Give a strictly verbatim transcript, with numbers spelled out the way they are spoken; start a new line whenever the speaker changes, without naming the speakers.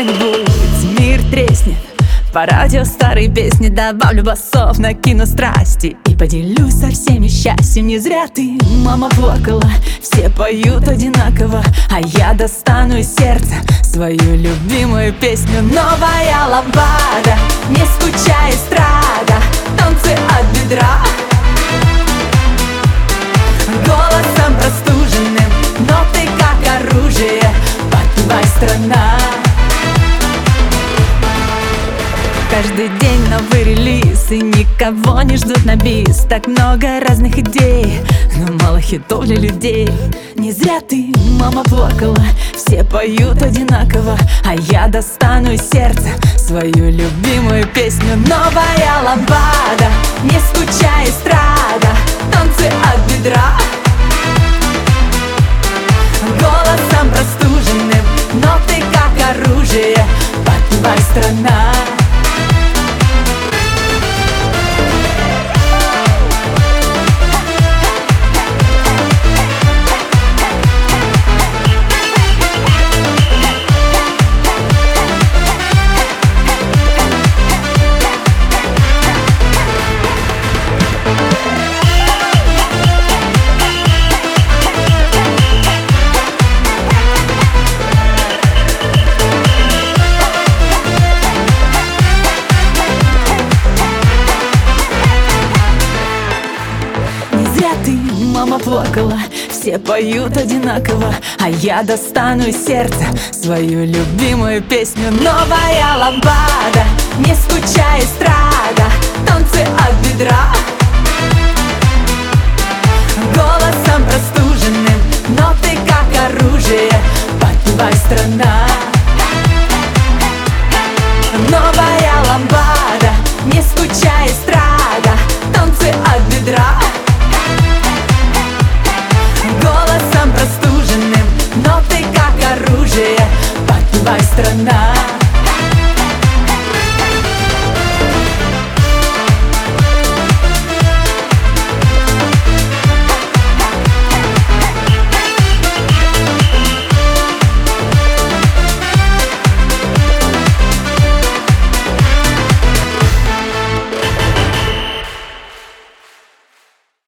когда-нибудь мир треснет, по радио старые песни добавлю басов, накину страсти и поделюсь со всеми счастьем. Не зря ты, мама, плакала, все поют одинаково, а я достану из сердца свою любимую песню. Новая ламбада, не скучай, эстрада, танцы от бедра, голосом простуженным, ноты как оружие, подпевай, страна. Каждый день новый релиз, и никого не ждут на бис. Так много разных идей, но мало хитов для людей. Не зря ты, мама, плакала, все поют одинаково, а я достану из сердца свою любимую песню. Новая ламбада, не скучай, эстрада, танцы от бедра, голосом простуженным, ноты как оружие, подпевай, страна. Ты, мама, плакала, все поют одинаково, а я достану из сердца свою любимую песню. Новая ламбада, не скучай, эстрада, танцы от бедра, голос